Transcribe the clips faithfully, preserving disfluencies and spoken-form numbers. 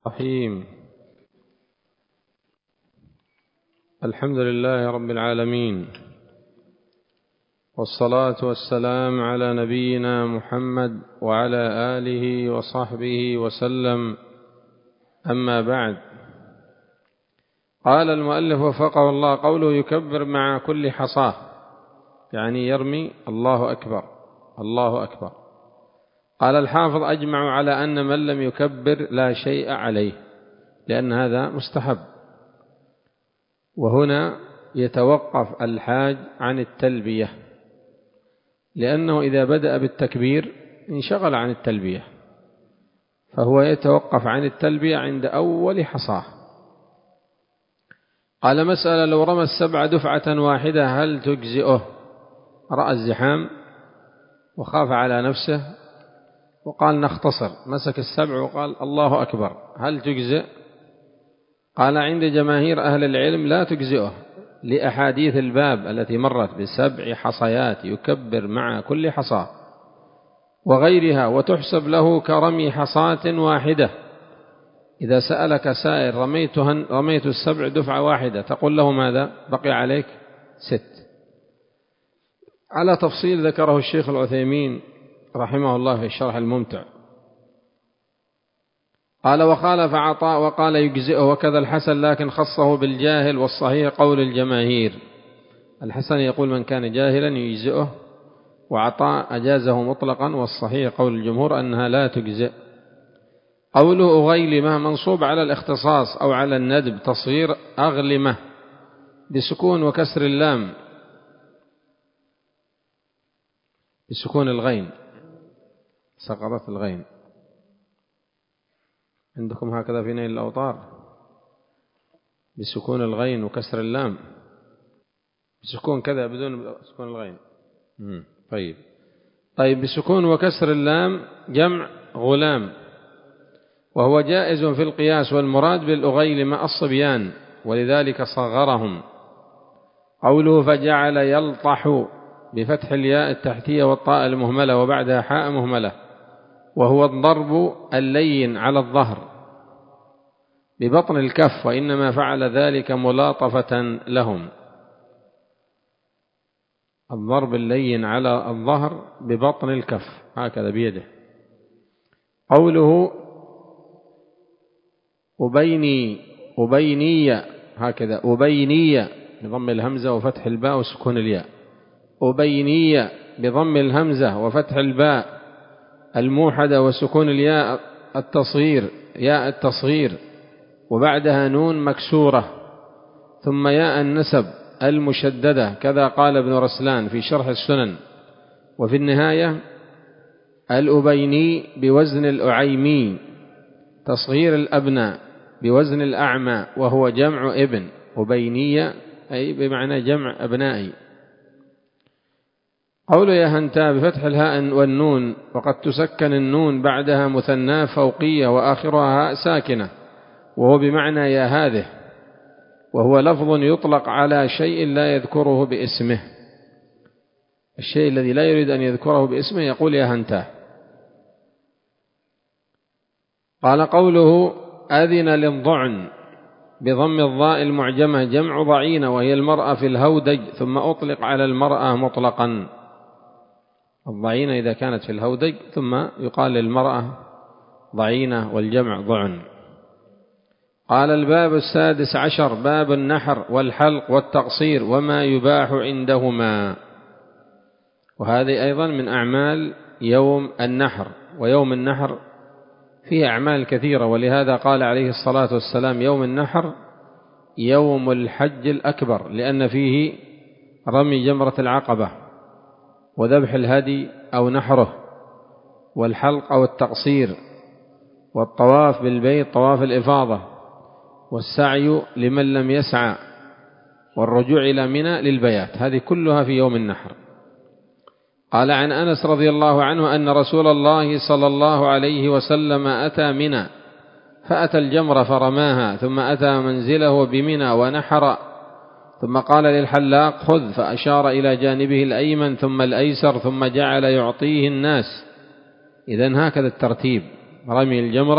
الرحيم. الحمد لله رب العالمين، والصلاة والسلام على نبينا محمد وعلى آله وصحبه وسلم. أما بعد، قال المؤلف وفقه الله: قوله يكبر مع كل حصاة، يعني يرمي الله أكبر الله أكبر. قال الحافظ: أجمع على أن من لم يكبر لا شيء عليه، لأن هذا مستحب. وهنا يتوقف الحاج عن التلبية، لأنه إذا بدأ بالتكبير انشغل عن التلبية، فهو يتوقف عن التلبية عند أول حصاه. قال: مسألة: لو رمى السبع دفعة واحدة هل تجزئه؟ رأى الزحام وخاف على نفسه وقال نختصر، مسك السبع وقال الله أكبر، هل تجزئ؟ قال: عند جماهير أهل العلم لا تجزئه، لأحاديث الباب التي مرت بسبع حصيات يكبر مع كل حصاة وغيرها، وتحسب له كرمي حصاة واحدة. إذا سألك سائل: رميت السبع دفعة واحدة، تقول له ماذا؟ بقي عليك ست. على تفصيل ذكره الشيخ العثيمين رحمه الله في الشرح الممتع. قال: وخالف عطاء وقال يجزئه، وكذا الحسن، لكن خصه بالجاهل، والصحيح قول الجماهير. الحسن يقول من كان جاهلا يجزئه، وعطاء أجازه مطلقا، والصحيح قول الجمهور أنها لا تجزئ. قوله أغيلمة منصوب على الاختصاص أو على الندب، تصغير أغلمة بسكون وكسر اللام، بسكون الغين، سقطت الغين. عندكم هكذا في نيل الأوطار بسكون الغين وكسر اللام، بسكون كذا بدون سكون الغين. مم. طيب طيب بسكون وكسر اللام جمع غلام، وهو جائز في القياس، والمراد بالأغيلمة الصبيان، ولذلك صغرهم. قوله فجعل يلطح بفتح الياء التحتية والطاء المهملة وبعدها حاء مهملة، وهو الضرب اللين على الظهر ببطن الكف، وإنما فعل ذلك ملاطفة لهم. الضرب اللين على الظهر ببطن الكف هكذا بيده. قوله أبيني أبينية، هكذا أبينية بضم الهمزة وفتح الباء وسكون الياء، أبينية بضم الهمزة وفتح الباء الموحدة وسكون الياء التصغير، ياء التصغير، وبعدها نون مكسورة، ثم ياء النسب المشددة، كذا قال ابن رسلان في شرح السنن. وفي النهاية الأبيني بوزن الأعيمي، تصغير الأبناء بوزن الأعمى، وهو جمع ابن، أبينية أي بمعنى جمع أبنائي. قول يهنتا بفتح الهاء والنون، وقد تسكن النون بعدها مثنى فوقية وآخرها هاء ساكنة، وهو بمعنى يا هذه، وهو لفظ يطلق على شيء لا يذكره باسمه. الشيء الذي لا يريد أن يذكره باسمه يقول يا هنتا. قال قوله أذن للضعن بضم الضاء المعجمة جمع ضعينة، وهي المرأة في الهودج، ثم أطلق على المرأة مطلقا. الضعينة إذا كانت في الهودج، ثم يقال للمرأة ضعينة، والجمع ضعن. قال الباب السادس عشر: باب النحر والحلق والتقصير وما يباح عندهما. وهذه أيضا من أعمال يوم النحر، ويوم النحر فيه أعمال كثيرة، ولهذا قال عليه الصلاة والسلام يوم النحر يوم الحج الأكبر، لأن فيه رمي جمرة العقبة وذبح الهدي أو نحره، والحلق أو التقصير، والطواف بالبيت طواف الإفاضة، والسعي لمن لم يسعى، والرجوع إلى منى للبيات. هذه كلها في يوم النحر. قال عن أنس رضي الله عنه أن رسول الله صلى الله عليه وسلم أتى منى فأتى الجمرة فرماها، ثم أتى منزله بمنى ونحر، ثم قال للحلاق خذ، فأشار إلى جانبه الأيمن ثم الأيسر، ثم جعل يعطيه الناس. إذن هكذا الترتيب: رمي الجمرة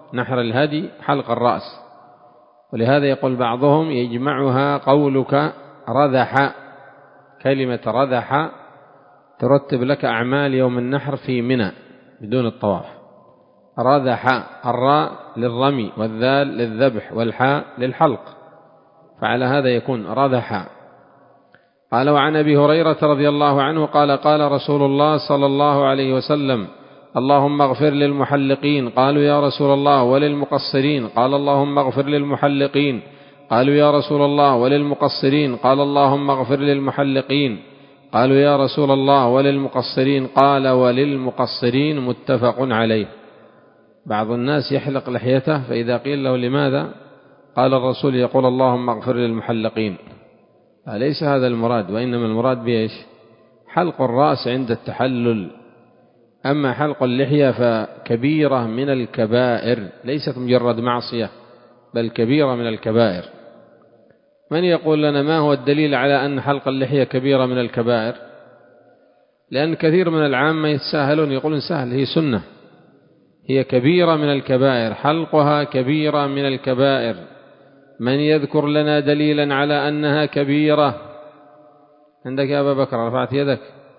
نحر الهدي حلق الرأس. ولهذا يقول بعضهم يجمعها قولك رذح، كلمة رذح ترتب لك أعمال يوم النحر في منى بدون الطواف. رذح، الراء للرمي والذال للذبح والحاء للحلق، فعلى هذا يكون رذح. قال: وعن أبي هريرة رضي الله عنه قال: قال رسول الله صلى الله عليه وسلم: اللهم اغفر للمحلقين. قالوا: يا رسول الله وللمقصرين؟ قال: اللهم اغفر للمحلقين. قالوا: يا رسول الله وللمقصرين؟ قال: اللهم اغفر للمحلقين. قالوا: يا رسول الله وللمقصرين؟ قال: وللمقصرين. متفق عليه. بعض الناس يحلق لحيته، فإذا قيل له لماذا قال الرسول يقول: اللهم اغفر للمحلقين. أليس هذا المراد، وإنما المراد بإيش؟ حلق الرأس عند التحلل. أما حلق اللحية فكبيرة من الكبائر، ليست مجرد معصية بل كبيرة من الكبائر. من يقول لنا ما هو الدليل على أن حلق اللحية كبيرة من الكبائر؟ لأن كثير من العامة يتساهلون يقولون سهل، هي سنة. هي كبيرة من الكبائر، حلقها كبيرة من الكبائر. من يذكر لنا دليلا على أنها كبيرة؟ عندك يا أبا بكر، رفعت يدك.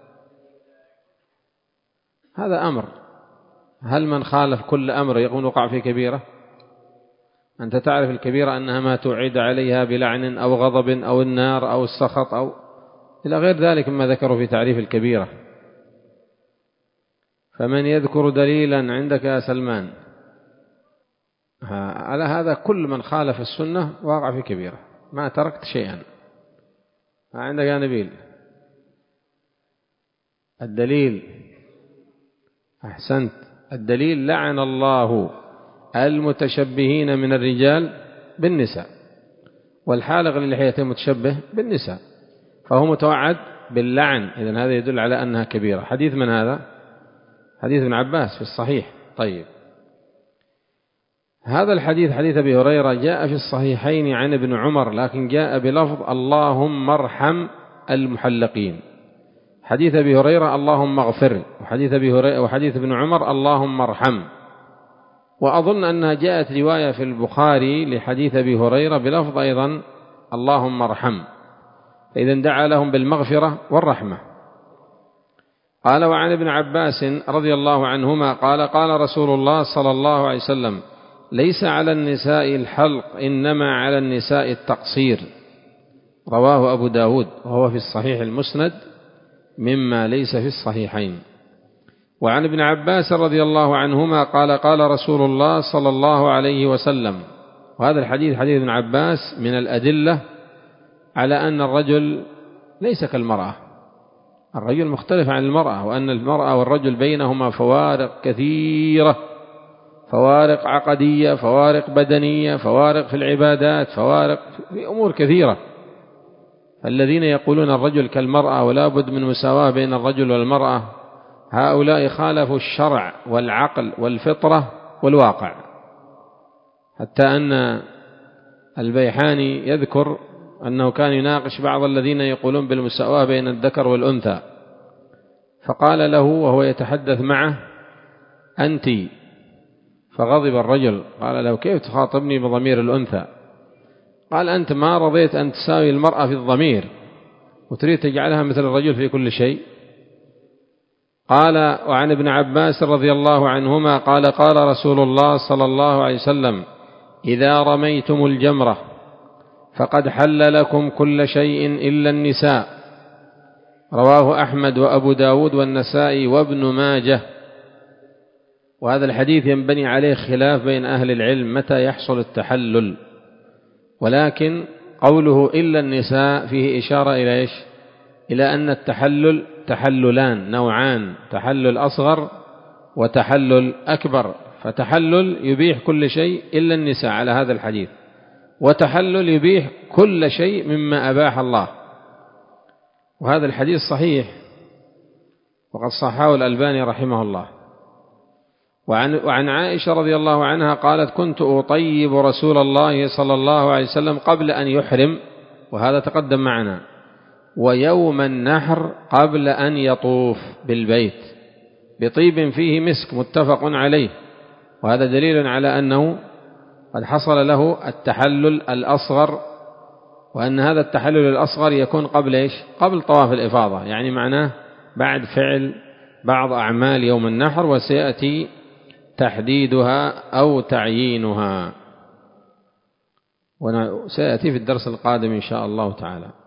هذا أمر، هل من خالف كل أمر يكون وقع في كبيرة؟ أنت تعرف الكبيرة أنها ما توعد عليها بلعن أو غضب أو النار أو السخط أو إلى غير ذلك مما ذكروا في تعريف الكبيرة. فمن يذكر دليلا عندك يا سلمان؟ على هذا كل من خالف السنة واقع في كبيرة، ما تركت شيئا. عندك يا نبيل الدليل؟ أحسنت. الدليل: لعن الله المتشبهين من الرجال بالنساء، والحالق للحية متشبه بالنساء، فهو متوعد باللعن. إذن هذا يدل على أنها كبيرة. حديث من هذا؟ حديث ابن عباس في الصحيح. طيب، هذا الحديث حديث أبي هريرة جاء في الصحيحين عن ابن عمر، لكن جاء بلفظ اللهم ارحم المحلقين. حديث أبي هريرة اللهم اغفر، وحديث أبي هريرة وحديث ابن عمر اللهم ارحم. وأظن أنها جاءت رواية في البخاري لحديث أبي هريرة بلفظ أيضا اللهم ارحم، فإذا دعا لهم بالمغفرة والرحمة. قال: وعن ابن عباس رضي الله عنهما قال: قال رسول الله صلى الله عليه وسلم: ليس على النساء الحلق، إنما على النساء التقصير. رواه أبو داود، وهو في الصحيح المسند مما ليس في الصحيحين. وعن ابن عباس رضي الله عنهما قال: قال رسول الله صلى الله عليه وسلم. وهذا الحديث حديث ابن عباس من الأدلة على أن الرجل ليس كالمرأة، الرجل مختلف عن المرأة، وأن المرأة والرجل بينهما فوارق كثيرة، فوارق عقدية، فوارق بدنية، فوارق في العبادات، فوارق في أمور كثيرة. فالذين يقولون الرجل كالمرأة ولا بد من مساواة بين الرجل والمرأة، هؤلاء خالفوا الشرع والعقل والفطرة والواقع. حتى أن البيحاني يذكر أنه كان يناقش بعض الذين يقولون بالمساواة بين الذكر والأنثى، فقال له وهو يتحدث معه: أنت. فغضب الرجل، قال له: كيف تخاطبني بضمير الأنثى؟ قال: أنت ما رضيت أن تساوي المرأة في الضمير وتريد تجعلها مثل الرجل في كل شيء. قال: وعن ابن عباس رضي الله عنهما قال: قال رسول الله صلى الله عليه وسلم: إذا رميتم الجمرة فقد حل لكم كل شيء إلا النساء. رواه أحمد وأبو داود والنسائي وابن ماجه. وهذا الحديث ينبني عليه خلاف بين أهل العلم متى يحصل التحلل، ولكن قوله إلا النساء فيه إشارة إلى إيش؟ إلى أن التحلل تحللان نوعان: تحلل أصغر وتحلل أكبر. فتحلل يبيح كل شيء إلا النساء على هذا الحديث، وتحلل يبيح كل شيء مما أباح الله. وهذا الحديث صحيح، وقد صححه الألباني رحمه الله. وعن, وعن عائشة رضي الله عنها قالت: كنت أطيب رسول الله صلى الله عليه وسلم قبل أن يحرم، وهذا تقدم معنا، ويوم النحر قبل أن يطوف بالبيت بطيب فيه مسك، متفق عليه. وهذا دليل على أنه قد حصل له التحلل الأصغر، وأن هذا التحلل الأصغر يكون قبل إيش؟ قبل طواف الإفاضة، يعني معناه بعد فعل بعض أعمال يوم النحر، وسيأتي تحديدها أو تعيينها، وسيأتي في الدرس القادم إن شاء الله تعالى.